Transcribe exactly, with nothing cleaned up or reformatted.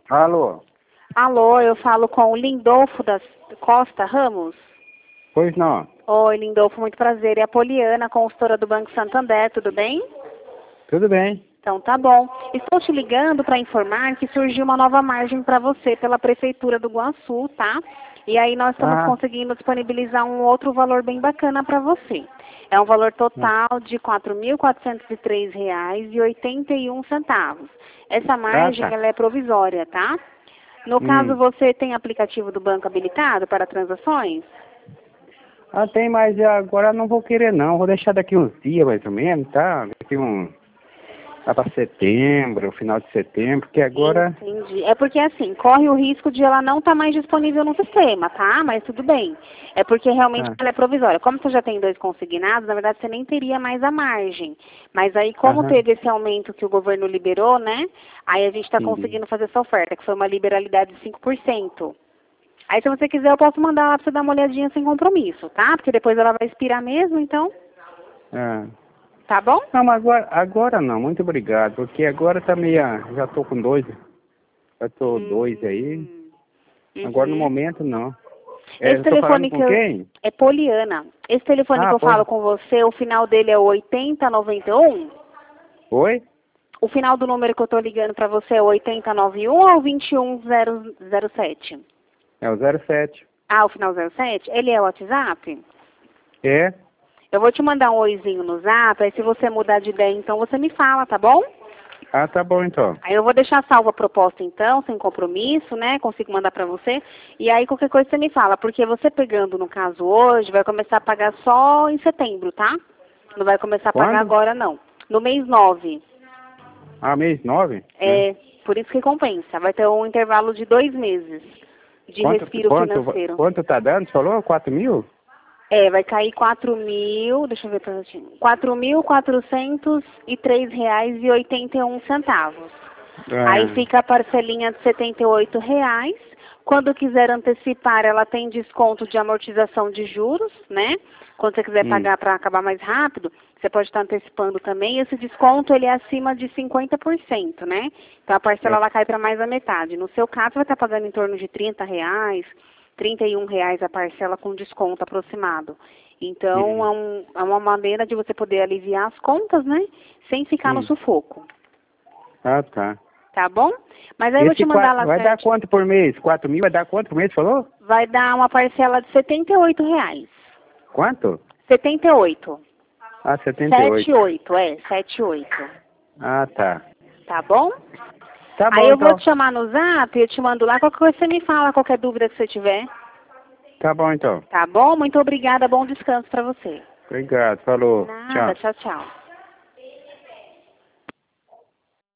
Alô? Alô, eu falo com o Lindolfo da Costa Ramos? Pois não. Oi, Lindolfo, muito prazer. É a Poliana, consultora do Banco Santander, tudo bem? Tudo bem. Então tá bom. Estou te ligando para informar que surgiu uma nova margem para você pela Prefeitura do Guaçu, tá? E aí nós estamos Ah. conseguindo disponibilizar um outro valor bem bacana para você. É um valor total de quatro mil quatrocentos e três reais e oitenta e um centavos. Essa margem Ah, tá. ela é provisória, tá? No caso, Hum. você tem aplicativo do banco habilitado para transações? Ah, tem, mas agora não vou querer não. Vou deixar daqui uns dias mais ou menos, tá? Daqui um... Lá para setembro, final de setembro, porque agora... Entendi. É porque assim, corre o risco de ela não estar mais disponível no sistema, tá? Mas tudo bem. É porque realmente Ah. ela é provisória. Como você já tem dois consignados, na verdade você nem teria mais a margem. Mas aí, como Aham. teve esse aumento que o governo liberou, né? Aí a gente está Entendi. conseguindo fazer essa oferta, que foi uma liberalidade de cinco por cento. Aí se você quiser, eu posso mandar lá para você dar uma olhadinha sem compromisso, tá? Porque depois ela vai expirar mesmo, então... Ah. Tá bom? Não, mas agora, agora não, muito obrigado, porque agora tá meio... Já tô com dois, já tô dois aí, Hum. agora no Uhum. momento não. É, Esse eu tô falando telefone com que eu... quem? É Poliana. Esse telefone Ah, que eu foi. falo com você, o final dele é o oitenta noventa e um? Oi? O final do número que eu tô ligando pra você é o oitenta noventa e um ou o vinte e um zero sete? É o zero sete. Ah, o final zero sete? Ele é o WhatsApp? É? Eu vou te mandar um oizinho no zap, aí se você mudar de ideia, então você me fala, tá bom? Ah, tá bom então. Aí eu vou deixar salva a proposta então, sem compromisso, né? Consigo mandar pra você. E aí qualquer coisa você me fala, porque você pegando no caso hoje, vai começar a pagar só em setembro, tá? Não vai começar a pagar Quando? agora não. No mês nove. Ah, mês nove? Né? É, por isso que compensa. Vai ter um intervalo de dois meses de Quanto, respiro quanto, financeiro. quanto tá dando? Você falou? Quatro mil? É, vai cair quatro mil, deixa eu ver pra você. quatro mil quatrocentos e três reais e oitenta e um centavos. Aí Ah, fica a parcelinha de setenta e oito reais. Quando quiser antecipar, ela tem desconto de amortização de juros, né? Quando você quiser hum, pagar para acabar mais rápido, você pode estar antecipando também. Esse desconto ele é acima de cinquenta por cento, né? Então a parcela é, ela cai para mais da metade. No seu caso, vai estar pagando em torno de trinta reais, trinta e um reais a parcela com desconto aproximado. Então hum, é, um, é uma maneira de você poder aliviar as contas, né? Sem ficar no hum. sufoco. Ah, tá. Tá bom? Mas aí eu vou te Esse mandar quatro, lá vai dar certo. quanto por mês? Quatro mil vai dar quanto por mês, falou? Vai dar uma parcela de setenta e oito reais. Quanto? setenta e oito. Ah, setenta e setenta e oito. oito, é, setenta e oito. Ah, tá. Tá bom? Tá Aí bom eu vou então. te chamar no zap, eu te mando lá, qualquer coisa você me fala, qualquer dúvida que você tiver. Tá bom então. Tá bom? Muito obrigada, bom descanso pra você. Obrigado, falou. Nada, Tchau. tchau, tchau.